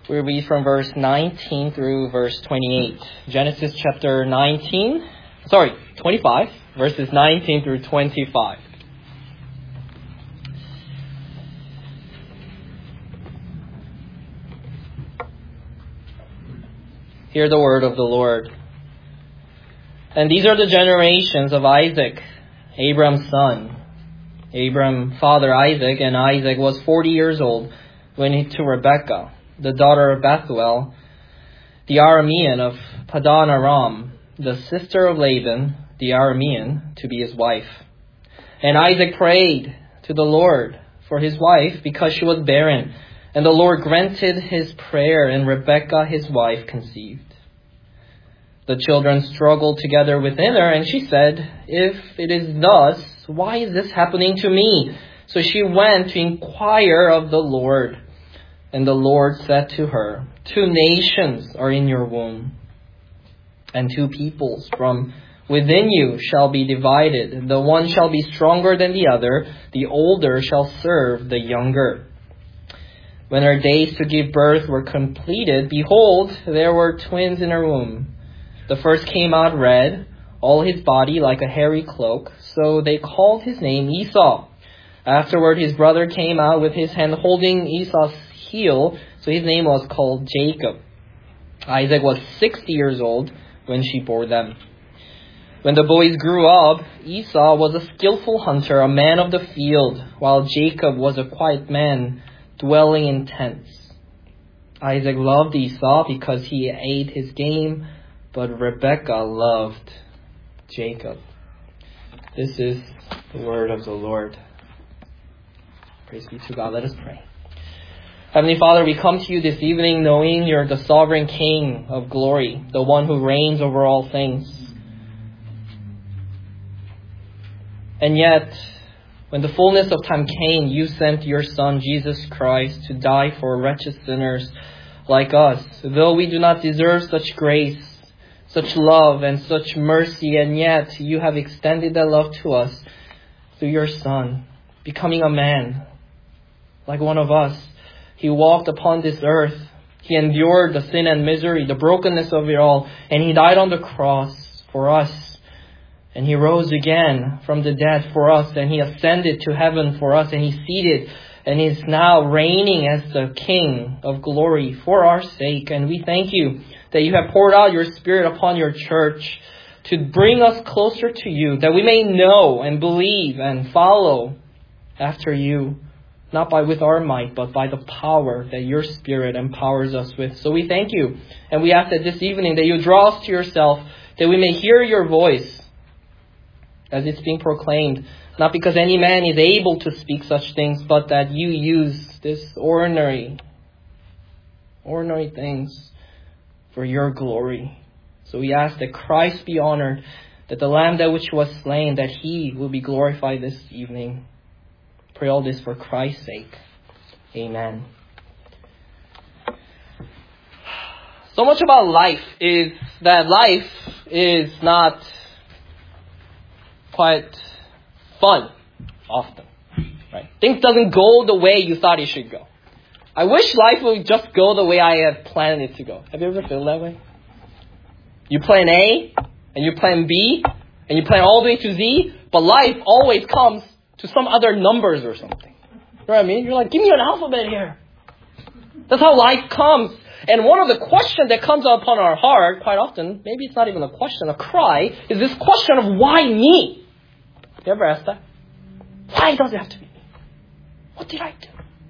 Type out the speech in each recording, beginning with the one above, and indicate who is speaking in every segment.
Speaker 1: We read from verse 19 through verse 28. Genesis chapter 25, verses 19 through 25. Hear the word of the Lord. And these are the generations of Isaac, Abraham's son. Abram fathered Isaac, and Isaac was 40 years old when he took Rebekah, the daughter of Bethuel, the Aramean of Padan Aram, the sister of Laban, the Aramean, to be his wife. And Isaac prayed to the Lord for his wife because she was barren. And the Lord granted his prayer, and Rebekah, his wife, conceived. The children struggled together within her, and she said, "If it is thus, why is this happening to me?" So she went to inquire of the Lord. And the Lord said to her, "Two nations are in your womb, and two peoples from within you shall be divided. The one shall be stronger than the other. The older shall serve the younger." When her days to give birth were completed, behold, there were twins in her womb. The first came out red, all his body like a hairy cloak, so they called his name Esau. Afterward his brother came out with his hand holding Esau's heel, so his name was called Jacob. Isaac was 60 years old when she bore them. When the boys grew up, Esau was a skillful hunter, a man of the field, while Jacob was a quiet man, dwelling in tents. Isaac loved Esau because he ate his game, but Rebekah loved Jacob. This is the word of the Lord. Praise be to God. Let us pray. Heavenly Father, we come to you this evening knowing you're the sovereign King of glory, the one who reigns over all things. And yet, when the fullness of time came, you sent your Son, Jesus Christ, to die for wretched sinners like us. Though we do not deserve such grace, such love, and such mercy, and yet you have extended that love to us through your Son, becoming a man like one of us. He walked upon this earth. He endured the sin and misery, the brokenness of it all, and he died on the cross for us. And he rose again from the dead for us, and he ascended to heaven for us, and he's seated, and he's now reigning as the King of glory for our sake. And we thank you that you have poured out your Spirit upon your church to bring us closer to you, that we may know and believe and follow after you, not with our might, but by the power that your Spirit empowers us with. So we thank you, and we ask that this evening that you draw us to yourself, that we may hear your voice as it's being proclaimed, not because any man is able to speak such things, but that you use this ordinary things for your glory. So we ask that Christ be honored, that the Lamb that which was slain, that he will be glorified this evening. Pray all this for Christ's sake. Amen. So much about life is that life is not quite fun often, right? Things doesn't go the way you thought it should go. I wish life would just go the way I had planned it to go. Have you ever felt that way? You plan A, and you plan B, and you plan all the way to Z, but life always comes to some other numbers or something. You know what I mean? You're like, give me an alphabet here. That's how life comes. And one of the questions that comes upon our heart quite often, maybe it's not even a question, a cry, is this question of why me? You ever asked that? Why does it have to be me? What did I do?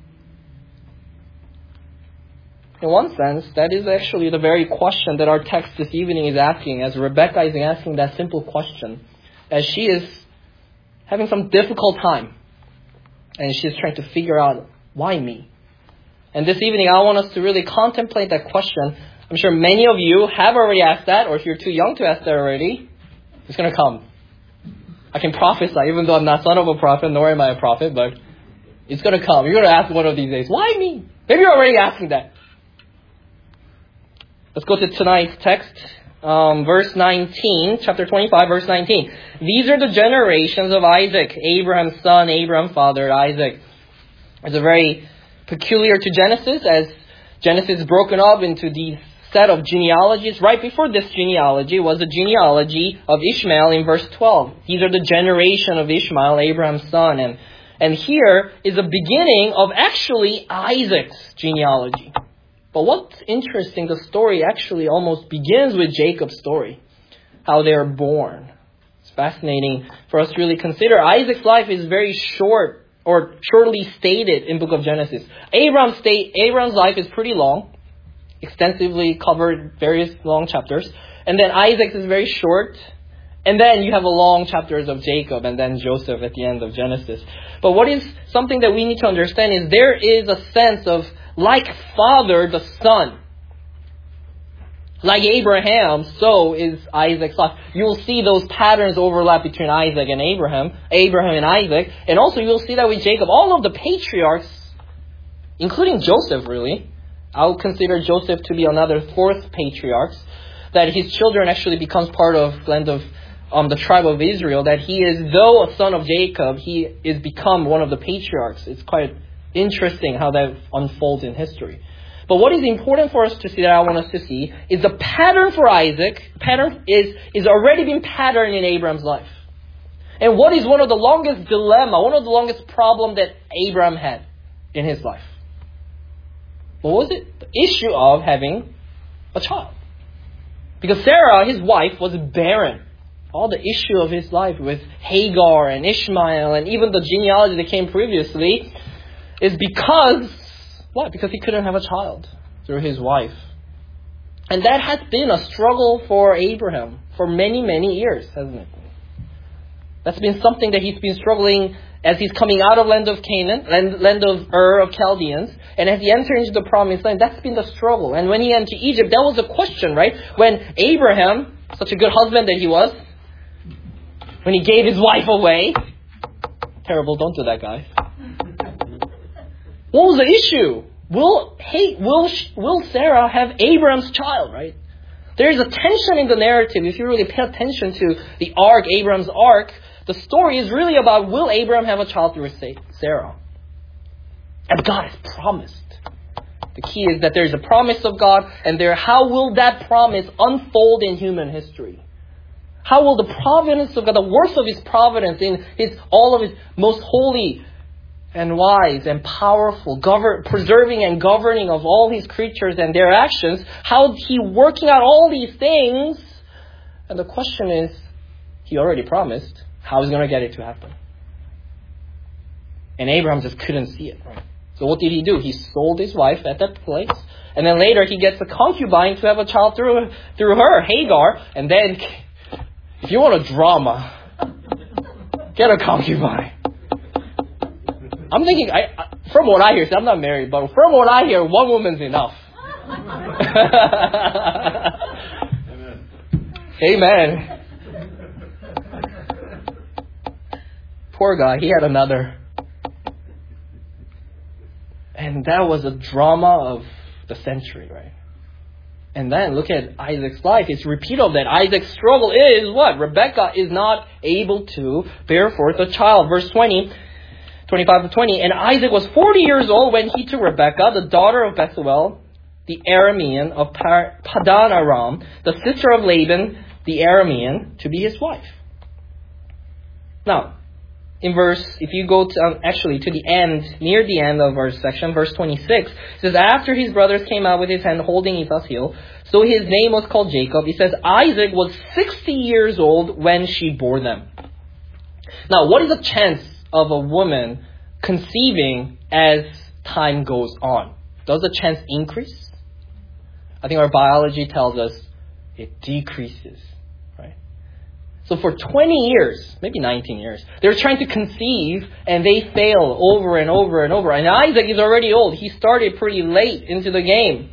Speaker 1: In one sense, that is actually the very question that our text this evening is asking, as Rebekah is asking that simple question, as she is having some difficult time, and she's trying to figure out, why me? And this evening, I want us to really contemplate that question. I'm sure many of you have already asked that, or if you're too young to ask that already, it's going to come. I can prophesy, even though I'm not son of a prophet, nor am I a prophet, but it's going to come. You're going to ask one of these days, why me? Maybe you're already asking that. Let's go to tonight's text, verse 19, chapter 25, verse 19. These are the generations of Isaac, Abraham's son, Abraham fathered Isaac. It's a very peculiar to Genesis, as Genesis is broken up into these set of genealogies. Right before this genealogy was the genealogy of Ishmael in verse 12. These are the generation of Ishmael, Abraham's son. And here is the beginning of actually Isaac's genealogy. But what's interesting, the story actually almost begins with Jacob's story, how they are born. It's fascinating for us to really consider. Isaac's life is very short, or shortly stated in book of Genesis. Abraham's life is pretty long, extensively covered various long chapters. And then Isaac's is very short. And then you have a long chapters of Jacob and then Joseph at the end of Genesis. But what is something that we need to understand is there is a sense of, like father, the son. Like Abraham, so is Isaac's life. You will see those patterns overlap between Isaac and Abraham and Isaac. And also you will see that with Jacob. All of the patriarchs, including Joseph really, I would consider Joseph to be another fourth patriarch, that his children actually becomes part of the tribe of Israel, that he is, though a son of Jacob, he is become one of the patriarchs. It's quite interesting how that unfolds in history. But what is important for us to see, that I want us to see, is the pattern for Isaac. Pattern is already been patterned in Abraham's life. And what is one of the longest dilemma, one of the longest problem that Abraham had in his life? What was it? The issue of having a child. Because Sarah, his wife, was barren. All the issue of his life with Hagar and Ishmael and even the genealogy that came previously is because, what? Because he couldn't have a child through his wife. And that has been a struggle for Abraham for many, many years, hasn't it? That's been something that he's been struggling as he's coming out of land of Canaan, land of Ur of Chaldeans, and as he enters into the promised land, that's been the struggle. And when he entered Egypt, that was a question, right? When Abraham, such a good husband that he was, when he gave his wife away, terrible, don't do that, guys. What was the issue? Will Sarah have Abraham's child, right? There is a tension in the narrative. If you really pay attention to the ark, Abraham's ark, the story is really about, will Abraham have a child through Sarah? And God has promised. The key is that there is a promise of God, and how will that promise unfold in human history? How will the providence of God, the works of His providence in all of His most holy and wise and powerful, preserving and governing of all His creatures and their actions, how He working out all these things? And the question is, He already promised, how He's going to get it to happen? And Abraham just couldn't see it, right? So what did he do? He sold his wife at that place. And then later he gets a concubine to have a child through her, Hagar. And then, if you want a drama, get a concubine. I'm thinking, from what I hear, I'm not married, but from what I hear, one woman's enough. Amen. Poor guy, he had another. And that was a drama of the century, right? And then look at Isaac's life. It's a repeat of that. Isaac's struggle is what? Rebekah is not able to bear forth a child. Verse 25 to 20. And Isaac was 40 years old when he took Rebekah, the daughter of Bethuel, the Aramean of Padan Aram, the sister of Laban, the Aramean, to be his wife. Now, if you go to the end, near the end of our section, verse 26, it says, after his brothers came out with his hand holding Esau's heel, so his name was called Jacob. It says, Isaac was 60 years old when she bore them. Now, what is the chance of a woman conceiving as time goes on? Does the chance increase? I think our biology tells us it decreases. So for 20 years, maybe 19 years, they're trying to conceive and they fail over and over and over. And Isaac is already old. He started pretty late into the game.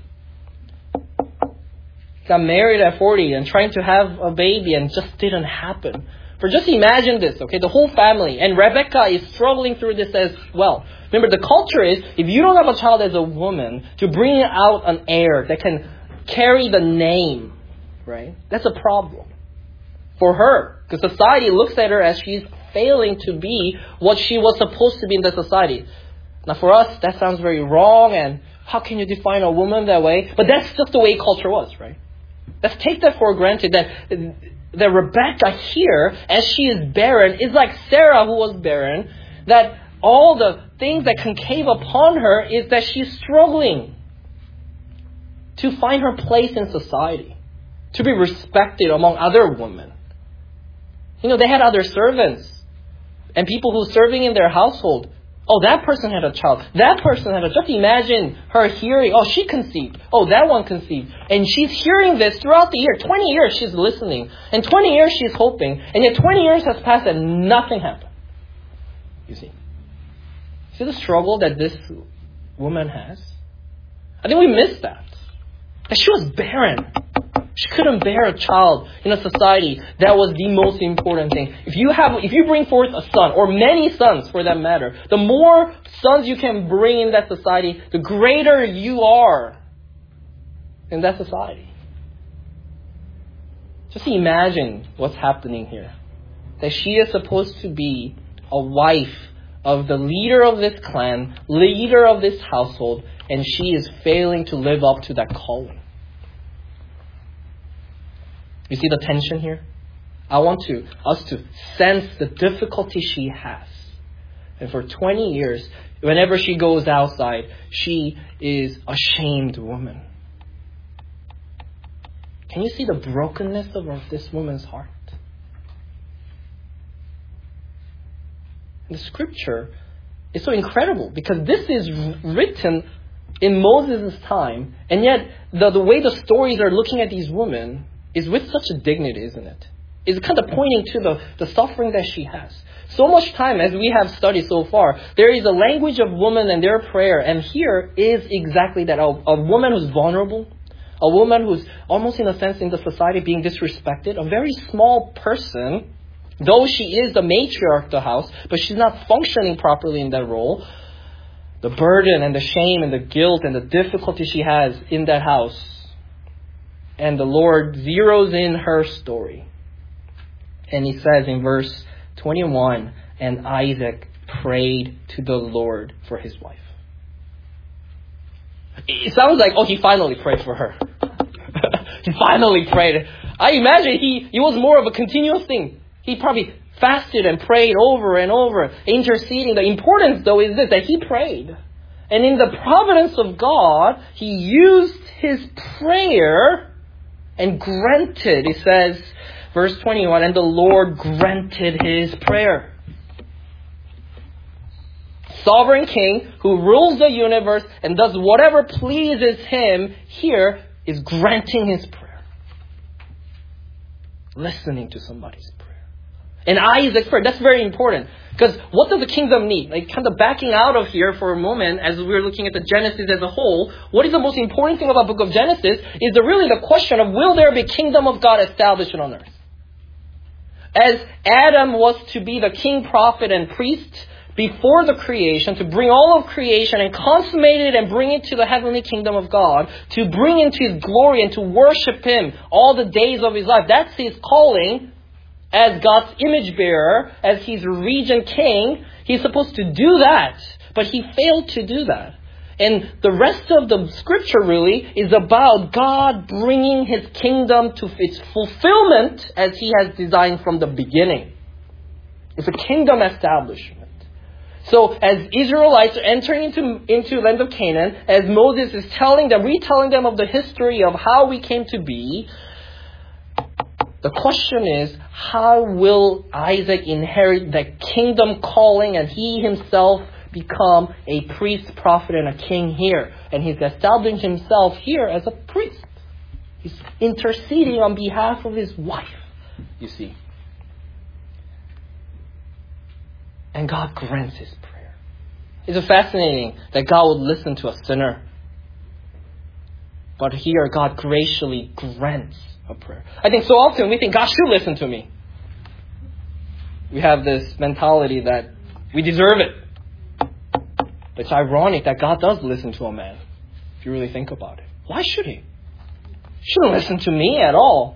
Speaker 1: He got married at 40 and trying to have a baby and just didn't happen. For just imagine this, okay? The whole family. And Rebekah is struggling through this as well. Remember, the culture is, if you don't have a child as a woman, to bring out an heir that can carry the name, right? That's a problem for her, because society looks at her as she's failing to be what she was supposed to be in the society. Now for us, that sounds very wrong, and How can you define a woman that way? But that's just the way culture was, right? Let's take that for granted, that Rebecca here, as she is barren, is like Sarah who was barren, that all the things that concave upon her is that she's struggling to find her place in society, to be respected among other women. They had other servants and people who were serving in their household. Oh, that person had a child. That person had a child. Just imagine her hearing, oh, she conceived. Oh, that one conceived. And she's hearing this throughout the year. 20 years she's listening. And 20 years she's hoping. And yet 20 years has passed and nothing happened. You see? See the struggle that this woman has? I think we missed that. That she was barren. She couldn't bear a child in a society. That was the most important thing. If you bring forth a son, or many sons for that matter, the more sons you can bring in that society, the greater you are in that society. Just imagine what's happening here. That she is supposed to be a wife of the leader of this clan, leader of this household, and she is failing to live up to that calling. You see the tension here? I want us to sense the difficulty she has. And for 20 years, whenever she goes outside, she is a shamed woman. Can you see the brokenness of this woman's heart? The scripture is so incredible because this is written in Moses' time, and yet the way the stories are looking at these women is with such a dignity, isn't it? It's kind of pointing to the suffering that she has. So much time as we have studied so far, there is a language of women and their prayer. And here is exactly that. A woman who's vulnerable. A woman who's almost in a sense in the society being disrespected. A very small person, though she is the matriarch of the house, but she's not functioning properly in that role. The burden and the shame and the guilt and the difficulty she has in that house. And the Lord zeroes in her story. And he says in verse 21, and Isaac prayed to the Lord for his wife. It sounds like, he finally prayed for her. He finally prayed. I imagine it was more of a continuous thing. He probably fasted and prayed over and over, interceding. The importance, though, is this, that he prayed. And in the providence of God, he used his prayer and granted, it says, verse 21, and the Lord granted his prayer. Sovereign King who rules the universe and does whatever pleases him here is granting his prayer. Listening to somebody's prayer. And Isaac's prayer, that's very important. Because what does the kingdom need? Kind of backing out of here for a moment as we're looking at the Genesis as a whole, what is the most important thing about the book of Genesis is really the question of will there be kingdom of God established on earth? As Adam was to be the king, prophet, and priest before the creation, to bring all of creation and consummate it and bring it to the heavenly kingdom of God, to bring into his glory and to worship him all the days of his life. That's his calling. As God's image bearer, as his regent king, he's supposed to do that. But he failed to do that. And the rest of the scripture really is about God bringing his kingdom to its fulfillment as he has designed from the beginning. It's a kingdom establishment. So as Israelites are entering into land of Canaan, as Moses is telling them, retelling them of the history of how we came to be, the question is, how will Isaac inherit the kingdom calling and he himself become a priest, prophet, and a king here? And he's establishing himself here as a priest. He's interceding on behalf of his wife, you see. And God grants his prayer. It's fascinating that God would listen to a sinner. But here God graciously grants a prayer. I think so often we think God should listen to me. We have this mentality that we deserve it. But it's ironic that God does listen to a man, if you really think about it. Why should he? He shouldn't listen to me at all.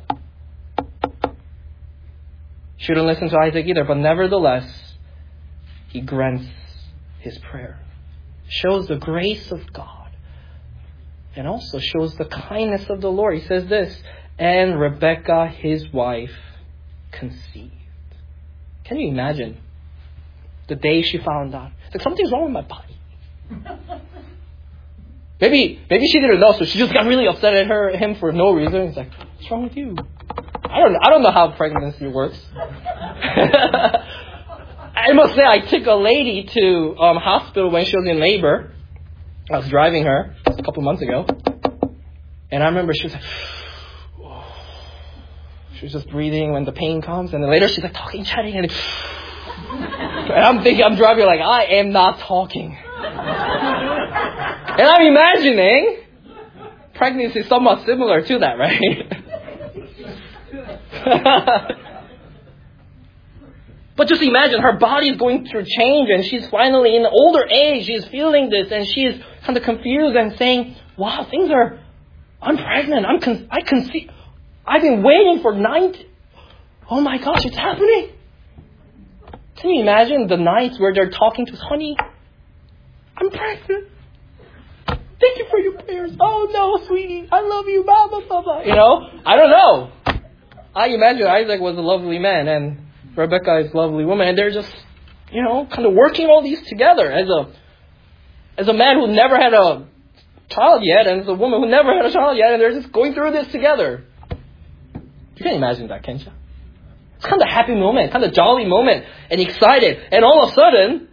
Speaker 1: Shouldn't listen to Isaac either, but nevertheless, he grants his prayer. Shows the grace of God and also shows the kindness of the Lord. He says this, and Rebekah, his wife, conceived. Can you imagine the day she found out? It's like, something's wrong with my body. Maybe she didn't know, so she just got really upset at him for no reason. It's like, what's wrong with you? I don't know how pregnancy works. I must say, I took a lady to hospital when she was in labor. I was driving her a couple months ago, and I remember she was like, she was just breathing when the pain comes, and then later she's like talking, chatting, and I'm thinking, I'm driving like, I am not talking. And I'm imagining pregnancy is somewhat similar to that, right? But just imagine, her body is going through change, and she's finally in older age. She's feeling this, and she's kind of confused and saying, wow, I'm pregnant. I conceive. I've been waiting for 9. Oh my gosh, it's happening. Can you imagine the nights where they're talking to us, honey, I'm pregnant. Thank you for your prayers. Oh no, sweetie, I love you, blah, blah, blah, blah. You know, I don't know. I imagine Isaac was a lovely man and Rebekah is a lovely woman, and they're just, kind of working all these together as a man who never had a child yet, and as a woman who never had a child yet, and they're just going through this together. You can imagine that, can't you? It's kind of a happy moment, kind of jolly moment, and excited. And all of a sudden,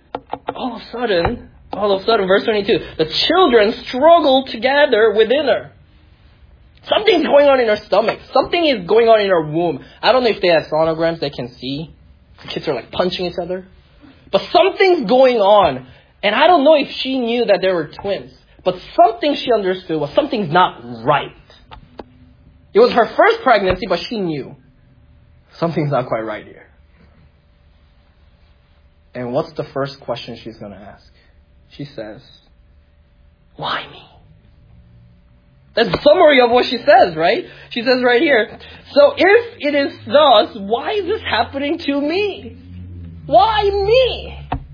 Speaker 1: verse 22, the children struggle together within her. Something's going on in her stomach. Something is going on in her womb. I don't know if they have sonograms they can see. The kids are like punching each other. But something's going on. And I don't know if she knew that they were twins. But something she understood was something's not right. It was her first pregnancy, but she knew something's not quite right here. And what's the first question she's going to ask? She says, why me? That's the summary of what she says, right? She says right here, so if it is thus, why is this happening to me? Why me?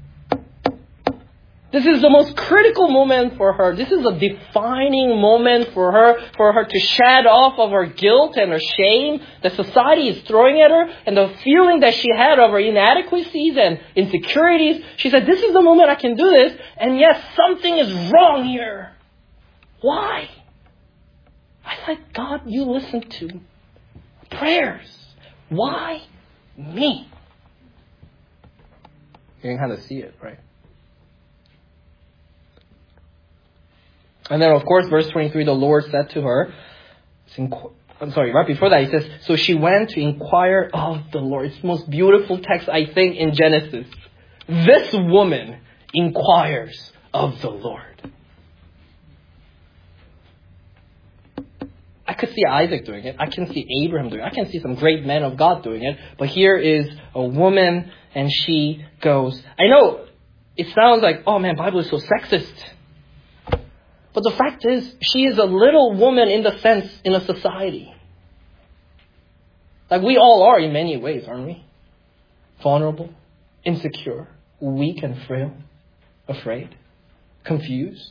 Speaker 1: This is the most critical moment for her. This is a defining moment for her to shed off of her guilt and her shame that society is throwing at her, and the feeling that she had of her inadequacies and insecurities. She said, this is the moment I can do this, and yes, something is wrong here. Why? I said, God, you listen to prayers. Why me? You can kind of see it, right? And then, of course, verse 23, the Lord said to her, right before that, he says, so she went to inquire of the Lord. It's the most beautiful text, I think, in Genesis. This woman inquires of the Lord. I could see Isaac doing it. I can see Abraham doing it. I can see some great men of God doing it. But here is a woman, and she goes. I know it sounds like, oh man, Bible is so sexist. But the fact is, she is a little woman in the sense in a society. Like we all are in many ways, aren't we? Vulnerable, insecure, weak and frail, afraid, confused.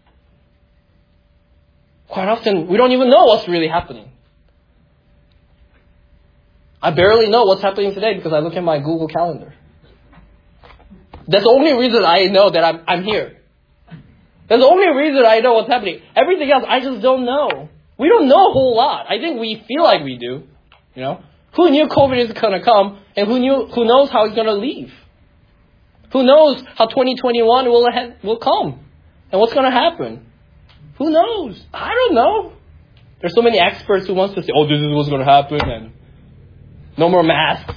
Speaker 1: Quite often, we don't even know what's really happening. I barely know what's happening today because I look at my Google Calendar. That's the only reason I know that I'm here. That's the only reason I know what's happening. Everything else, I just don't know. We don't know a whole lot. I think we feel like we do. Who knew COVID is going to come, and who knows how it's going to leave? Who knows how 2021 will come, and what's going to happen? Who knows? I don't know. There's so many experts who wants to say, oh, this is what's going to happen, and no more masks.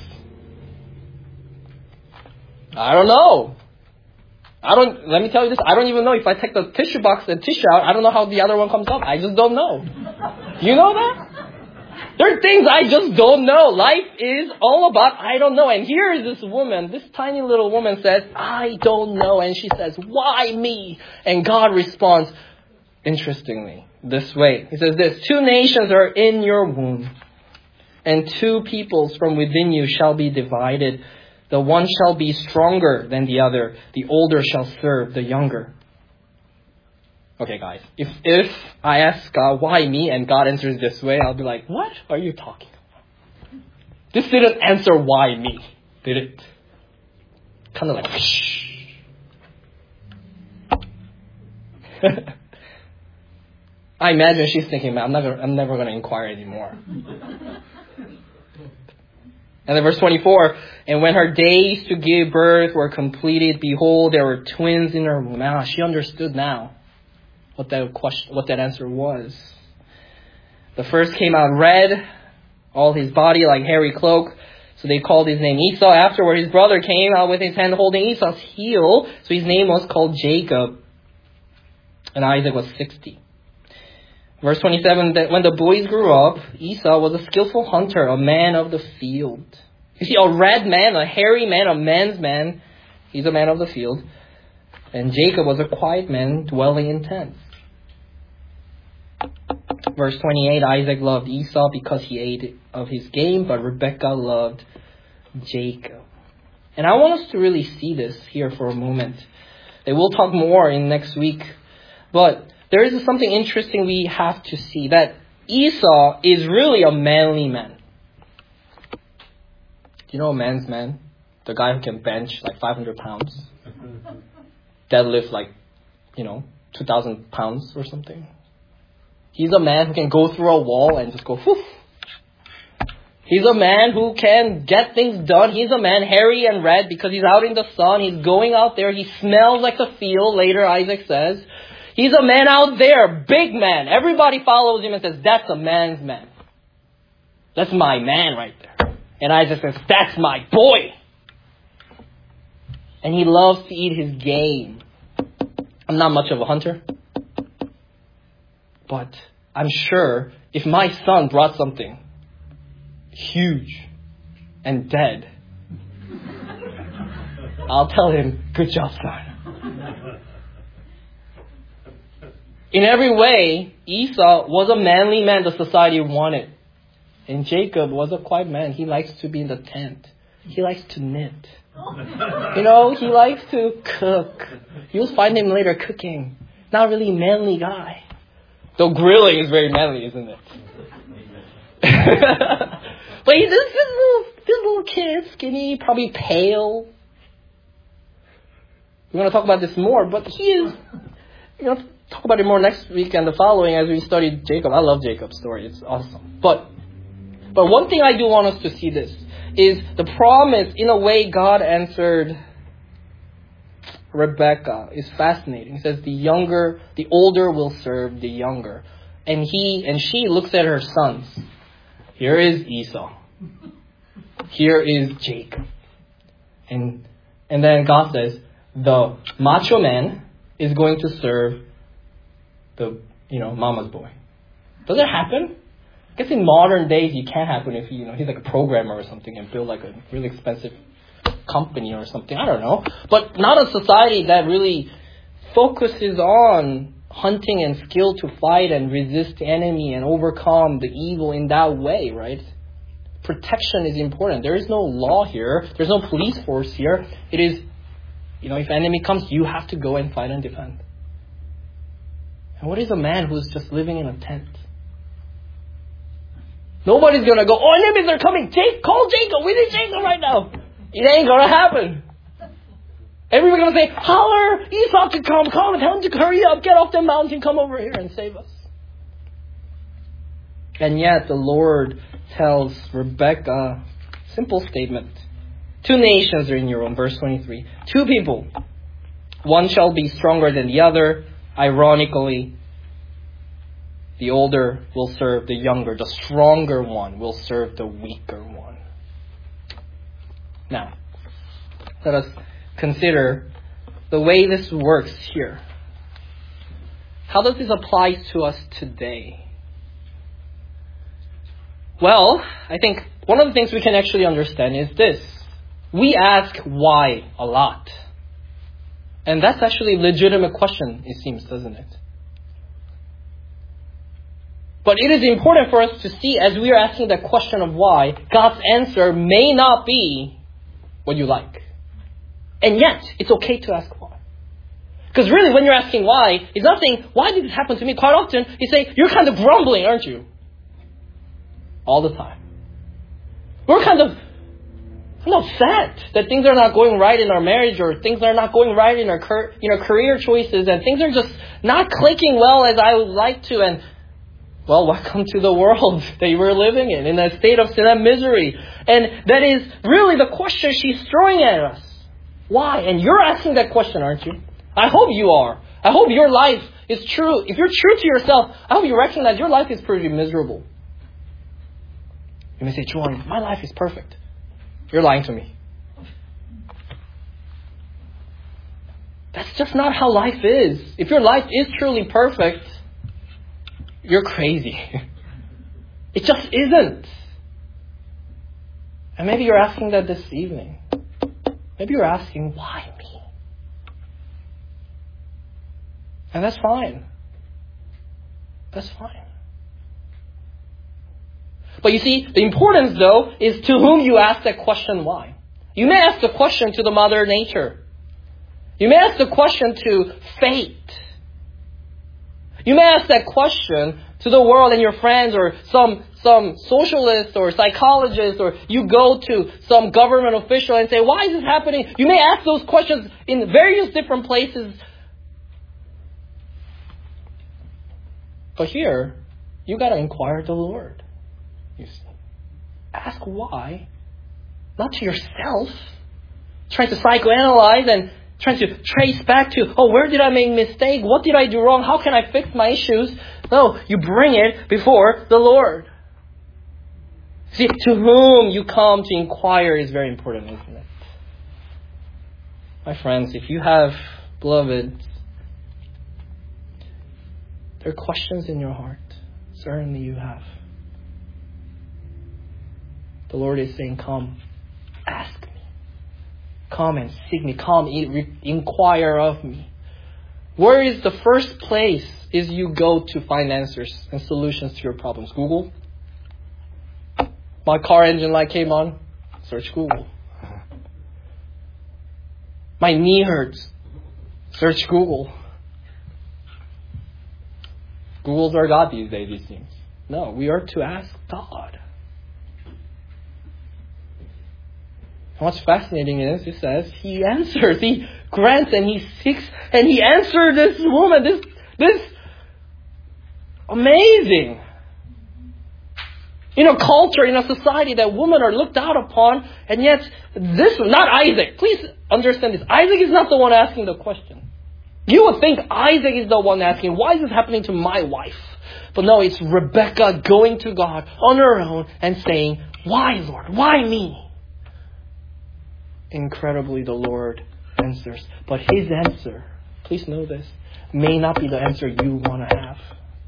Speaker 1: I don't know. Let me tell you this, I don't even know if I take the tissue box and tissue out, I don't know how the other one comes up. I just don't know. You know that? There are things I just don't know. Life is all about I don't know. And here is this woman, this tiny little woman says, I don't know. And she says, why me? And God responds, interestingly, this way. He says this, 2 nations are in your womb, and 2 peoples from within you shall be divided. The one shall be stronger than the other. The older shall serve the younger. Okay, guys, if I ask God, why me, and God answers this way, I'll be like, what are you talking about? This didn't answer why me, did it? Kind of like, shh. I imagine she's thinking, man, I'm never going to inquire anymore. And then verse 24, and when her days to give birth were completed, behold, there were twins in her womb. She understood now what that answer was. The first came out red, all his body like hairy cloak. So they called his name Esau. Afterward, his brother came out with his hand holding Esau's heel. So his name was called Jacob. And Isaac was 60. Verse 27, that when the boys grew up, Esau was a skillful hunter, a man of the field. You see, a red man, a hairy man, a man's man, he's a man of the field. And Jacob was a quiet man dwelling in tents. Verse 28, Isaac loved Esau because he ate of his game, but Rebekah loved Jacob. And I want us to really see this here for a moment. And we'll talk more in next week. But there is something interesting we have to see, that Esau is really a manly man. Do you know a man's man? The guy who can bench like 500 pounds. Deadlift like, 2,000 pounds or something. He's a man who can go through a wall and just go, whoof. He's a man who can get things done. He's a man hairy and red because he's out in the sun. He's going out there. He smells like the field, later Isaac says. He's a man out there, big man. Everybody follows him and says, that's a man's man. That's my man right there. And Isaac says, that's my boy. And he loves to eat his game. I'm not much of a hunter. But I'm sure if my son brought something huge and dead, I'll tell him, good job, son. In every way, Esau was a manly man the society wanted. And Jacob was a quiet man. He likes to be in the tent. He likes to knit. He likes to cook. You'll find him later cooking. Not really a manly guy. Though grilling is very manly, isn't it? But this little kid, skinny, probably pale. We're going to talk about this more, but he is, talk about it more next week and the following as we study Jacob. I love Jacob's story. It's awesome. But one thing I do want us to see this is the promise, in a way God answered Rebekah is fascinating. It says the older will serve the younger. And she looks at her sons. Here is Esau. Here is Jacob. And then God says, the macho man is going to serve the, mama's boy. Does it happen? I guess in modern days it can't happen if he's like a programmer or something and build like a really expensive company or something. I don't know. But not a society that really focuses on hunting and skill to fight and resist the enemy and overcome the evil in that way, right? Protection is important. There is no law here. There's no police force here. It is, if enemy comes, you have to go and fight and defend. And what is a man who's just living in a tent? Nobody's going to go, enemies are coming. Call Jacob. We need Jacob right now. It ain't going to happen. Everybody's going to say, holler, Esau to come. Tell him to hurry up. Get off the mountain. Come over here and save us. And yet the Lord tells Rebekah, simple statement. 2 nations are in your own, verse 23. 2 people. One shall be stronger than the other. Ironically, the older will serve the younger. The stronger one will serve the weaker one. Now, let us consider the way this works here. How does this apply to us today? Well, I think one of the things we can actually understand is this. We ask why a lot. And that's actually a legitimate question, it seems, doesn't it? But it is important for us to see, as we are asking that question of why, God's answer may not be what you like. And yet, it's okay to ask why. Because really, when you're asking why, he's not saying, why did this happen to me? Quite often, he's saying, you're kind of grumbling, aren't you? All the time. We're kind of upset that things are not going right in our marriage, or things are not going right in our career choices, and things are just not clicking well as I would like to. And, well, welcome to the world that we're living in a state of sin and misery. And that is really the question she's throwing at us. Why? And you're asking that question, aren't you? I hope you are. I hope your life is true. If you're true to yourself, I hope you recognize your life is pretty miserable. You may say, Juan, my life is perfect. You're lying to me. That's just not how life is. If your life is truly perfect, you're crazy. It just isn't. And maybe you're asking that this evening. Maybe you're asking, why me? And that's fine. That's fine. But you see, the importance, though, is to whom you ask that question, why. You may ask the question to the Mother Nature. You may ask the question to fate. You may ask that question to the world and your friends, or some socialist or psychologist, or you go to some government official and say, why is this happening? You may ask those questions in various different places. But here, you got to inquire to the Lord. You see. Ask why, not to yourself, trying to psychoanalyze and trying to trace back to, where did I make a mistake? What did I do wrong? How can I fix my issues? No, you bring it before the Lord. See, to whom you come to inquire is very important, isn't it? My friends, if you have beloveds, there are questions in your heart. Certainly you have. The Lord is saying, come, ask me. Come and seek me. Come, inquire of me. Where is the first place is you go to find answers and solutions to your problems? Google. My car engine light came on. Search Google. My knee hurts. Search Google. Google's our God these days, it seems. No, we are to ask God. And what's fascinating is, it says, He answers, He grants, and He seeks, and He answered this woman, this amazing. In a culture, in a society that women are looked out upon, and yet this, not Isaac, please understand this, Isaac is not the one asking the question. You would think Isaac is the one asking, why is this happening to my wife? But no, it's Rebekah going to God on her own and saying, why, Lord? Why me? Incredibly, the Lord answers. But His answer, please know this, may not be the answer you want to have.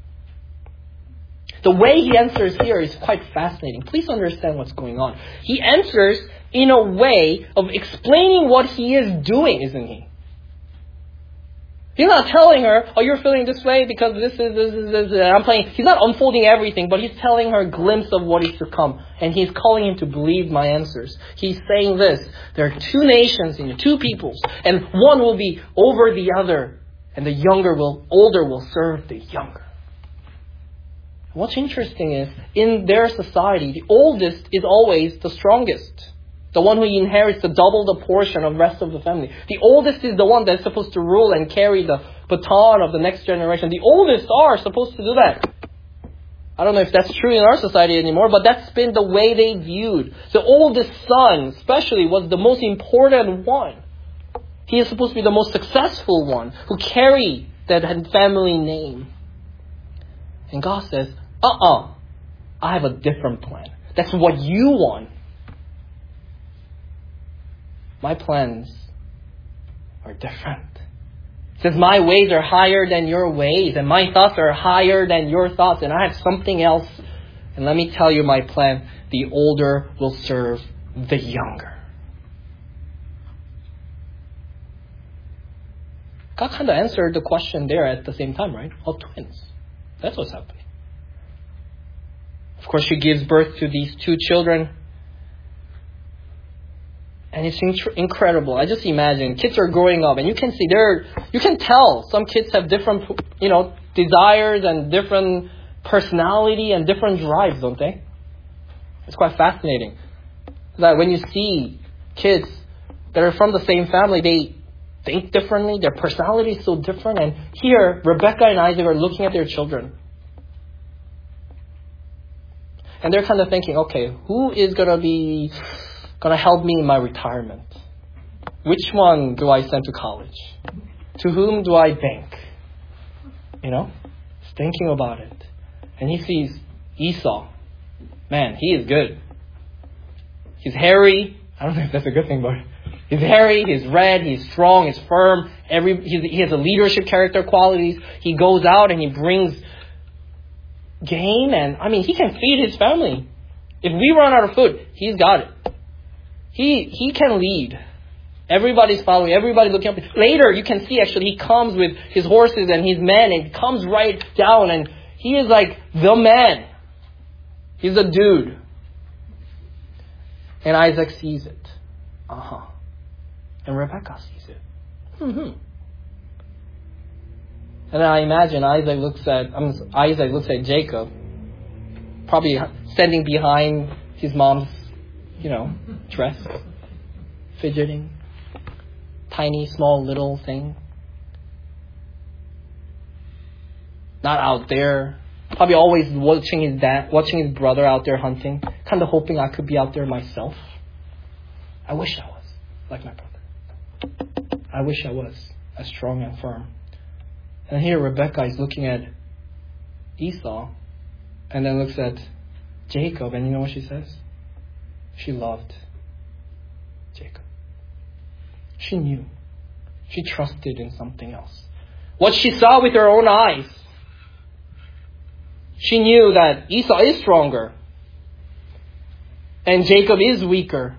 Speaker 1: The way He answers here is quite fascinating. Please understand what's going on. He answers in a way of explaining what He is doing, isn't He? He's not telling her, you're feeling this way because this is, I'm playing. He's not unfolding everything, but He's telling her a glimpse of what is to come. And He's calling him to believe my answers. He's saying this, there are two nations and two peoples, and one will be over the other, and the older will serve the younger. What's interesting is, in their society, the oldest is always the strongest. The one who inherits double the portion of the rest of the family. The oldest is the one that's supposed to rule and carry the baton of the next generation. The oldest are supposed to do that. I don't know if that's true in our society anymore, but that's been the way they viewed. The oldest son, especially, was the most important one. He is supposed to be the most successful one, who carried that family name. And God says, I have a different plan. That's what you want. My plans are different. It says, my ways are higher than your ways, and my thoughts are higher than your thoughts, and I have something else. And let me tell you my plan. The older will serve the younger. God kind of answered the question there at the same time, right? All twins. That's what's happening. Of course, she gives birth to these two children. And it's incredible. I just imagine kids are growing up, and you can see you can tell some kids have different, desires and different personality and different drives, don't they? It's quite fascinating. That when you see kids that are from the same family, they think differently. Their personality is so different. And here, Rebecca and Isaac are looking at their children. And they're kind of thinking, okay, who is going to help me in my retirement? Which one do I send to college? To whom do I bank? He's thinking about it. And he sees Esau. Man, he is good. He's hairy. I don't know if that's a good thing, but he's hairy, he's red, he's strong, he's firm. He has a leadership character qualities. He goes out and he brings game, and he can feed his family. If we run out of food, he's got it. He can lead. Everybody's following, everybody's looking up. Later, you can see actually he comes with his horses and his men, and he comes right down, and he is like the man. He's a dude. And Isaac sees it. And Rebecca sees it. And then I imagine Isaac looks at Jacob, probably standing behind his mom's, dress, fidgeting, tiny, small, little thing. Not out there. Probably always watching his brother out there hunting, kind of hoping I could be out there myself. I wish I was like my brother. I wish I was as strong and firm. And here Rebecca is looking at Esau and then looks at Jacob, and you know what she says? She loved Jacob. She knew. She trusted in something else. What she saw with her own eyes. She knew that Esau is stronger and Jacob is weaker.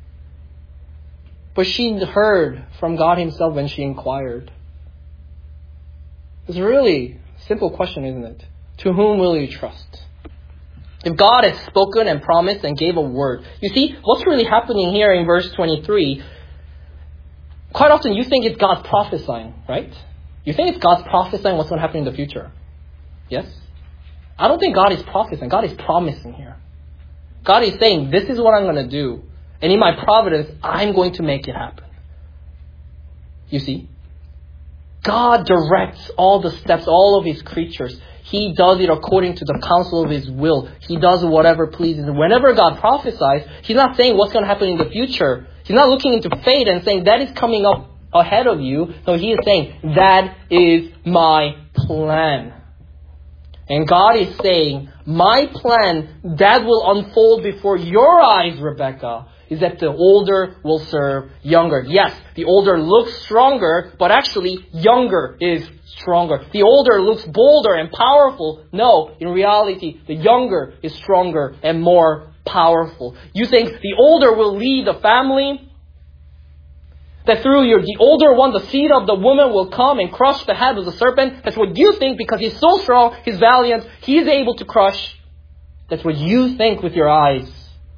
Speaker 1: But she heard from God himself when she inquired. It's a really simple question, isn't it? To whom will you trust? If God has spoken and promised and gave a word. You see, what's really happening here in verse 23, quite often you think it's God prophesying, right? You think it's God prophesying what's going to happen in the future. Yes? I don't think God is prophesying. God is promising here. God is saying, this is what I'm going to do. And in my providence, I'm going to make it happen. You see? God directs all the steps, all of his creatures. He does it according to the counsel of his will. He does whatever pleases. Whenever God prophesies, he's not saying what's going to happen in the future. He's not looking into fate and saying that is coming up ahead of you. No, he is saying that is my plan. And God is saying, my plan that will unfold before your eyes, Rebecca, is that the older will serve younger. Yes, the older looks stronger, but actually younger is stronger. The older looks bolder and powerful. No, in reality, the younger is stronger and more powerful. You think the older will lead the family? That through the older one, the seed of the woman will come and crush the head of the serpent. That's what you think because he's so strong, he's valiant, he's able to crush. That's what you think with your eyes.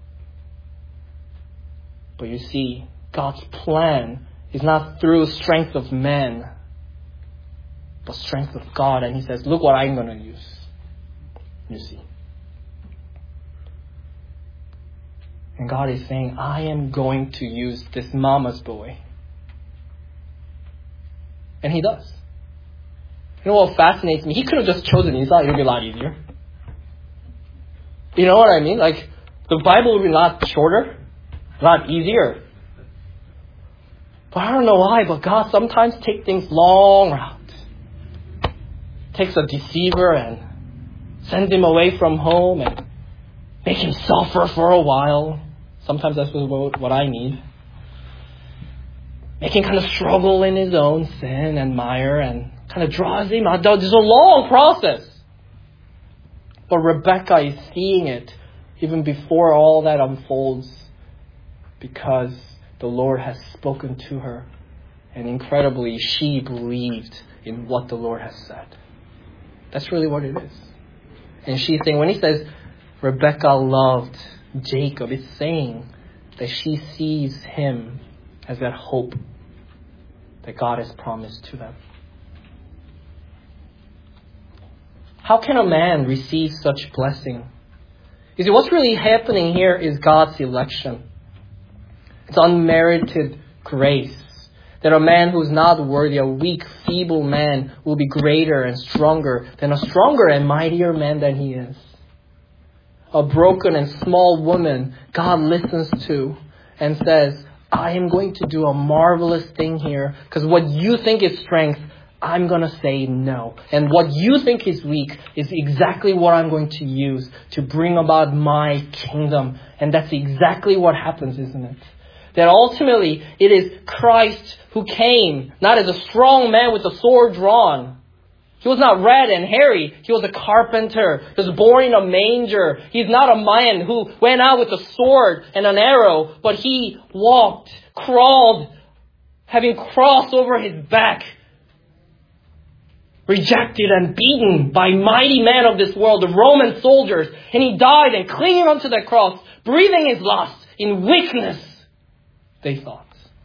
Speaker 1: But you see, God's plan is not through strength of man, but strength of God. And he says, look what I'm going to use. You see. And God is saying, I am going to use this mama's boy. And he does. You know what fascinates me? He could have just chosen Esau. It would be a lot easier. You know what I mean? Like, the Bible would be a lot shorter, a lot easier. But I don't know why, but God sometimes takes things long route. Takes a deceiver and sends him away from home and make him suffer for a while. Sometimes that's what I need. Make him kind of struggle in his own sin and mire and kind of draws him out. There's a long process. But Rebecca is seeing it even before all that unfolds because the Lord has spoken to her. And incredibly, she believed in what the Lord has said. That's really what it is. And she's saying, when he says Rebecca loved Jacob, it's saying that she sees him as that hope that God has promised to them. How can a man receive such blessing? You see, what's really happening here is God's election. It's unmerited grace. That a man who's not worthy, a weak, feeble man, will be greater and stronger than a stronger and mightier man than he is. A broken and small woman, God listens to and says, I am going to do a marvelous thing here, because what you think is strength, I'm going to say no. And what you think is weak is exactly what I'm going to use to bring about my kingdom. And that's exactly what happens, isn't it? That ultimately it is Christ who came, not as a strong man with a sword drawn. He was not red and hairy. He was a carpenter. He was born in a manger. He's not a man who went out with a sword and an arrow, but he walked, crawled, having crossed over his back, rejected and beaten by mighty men of this world, the Roman soldiers. And he died, and clinging onto that cross, breathing his last in weakness, they thought.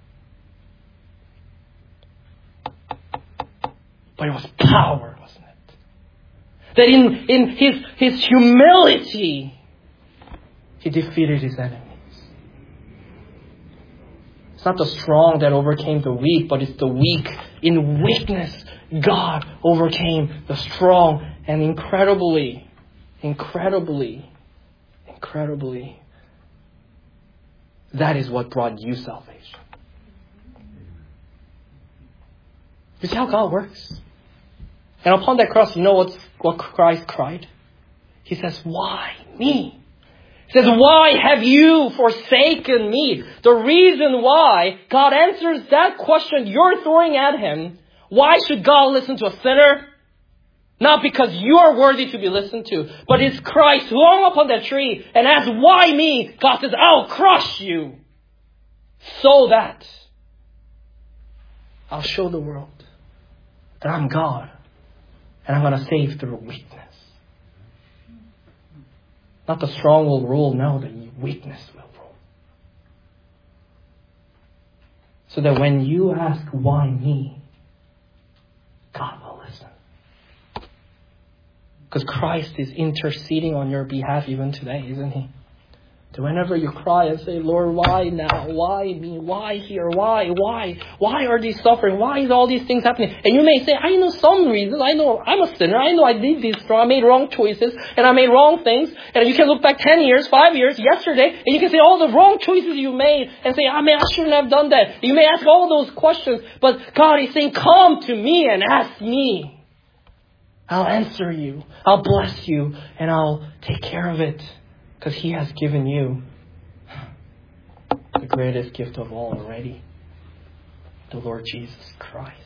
Speaker 1: But it was power, wasn't it? That in his humility, he defeated his enemies. It's not the strong that overcame the weak, but it's the weak. In weakness, God overcame the strong. And incredibly, that is what brought you salvation. You see how God works? And upon that cross, you know what Christ cried? He says, why me? He says, why have you forsaken me? The reason why God answers that question you're throwing at him, why should God listen to a sinner? Not because you are worthy to be listened to, but it's Christ who hung upon that tree and asked, why me? God says, I'll crush you so that I'll show the world that I'm God and I'm going to save through weakness. Not the strong will rule, no, the weakness will rule. So that when you ask, why me? God will listen. Because Christ is interceding on your behalf even today, isn't he? So whenever you cry and say, Lord, why now? Why me? Why here? Why? Why are these suffering? Why is all these things happening? And you may say, I know some reasons. I know I'm a sinner. I know I did this wrong. I made wrong choices and I made wrong things. And you can look back 10 years, 5 years, yesterday, and you can say all the wrong choices you made and say, I shouldn't have done that. You may ask all those questions, but God is saying, come to me and ask me. I'll answer you. I'll bless you and I'll take care of it. Because he has given you the greatest gift of all already. The Lord Jesus Christ.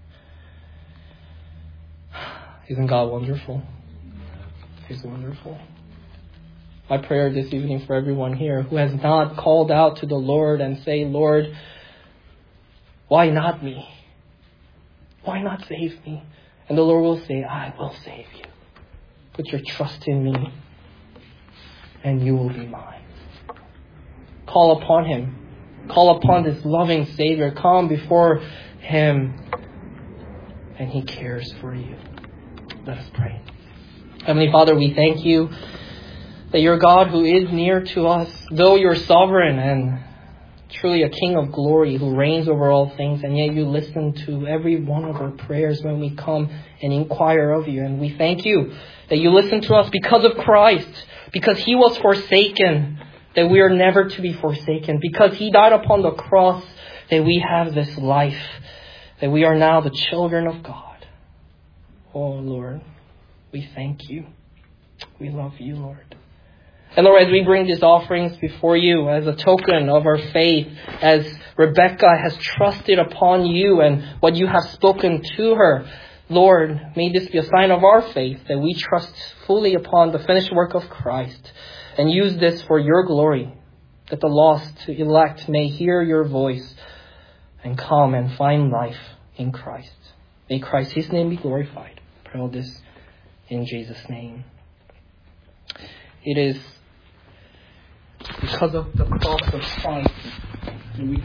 Speaker 1: Isn't God wonderful? He's wonderful. My prayer this evening for everyone here who has not called out to the Lord and say, Lord, why not me? Why not save me? And the Lord will say, I will save you. Put your trust in me. And you will be mine. Call upon him. Call upon this loving Savior. Come before him. And he cares for you. Let us pray. Heavenly Father, we thank you that you're God who is near to us. Though you're sovereign and truly a King of glory who reigns over all things. And yet you listen to every one of our prayers when we come and inquire of you. And we thank you that you listen to us because of Christ. Because he was forsaken, that we are never to be forsaken. Because he died upon the cross, that we have this life. That we are now the children of God. Oh Lord, we thank you. We love you, Lord. And Lord, as we bring these offerings before you as a token of our faith, as Rebecca has trusted upon you and what you have spoken to her, Lord, may this be a sign of our faith that we trust fully upon the finished work of Christ and use this for your glory, that the lost elect may hear your voice and come and find life in Christ. May Christ, his name, be glorified. I pray all this in Jesus' name. It is
Speaker 2: because of the cross of Christ. And we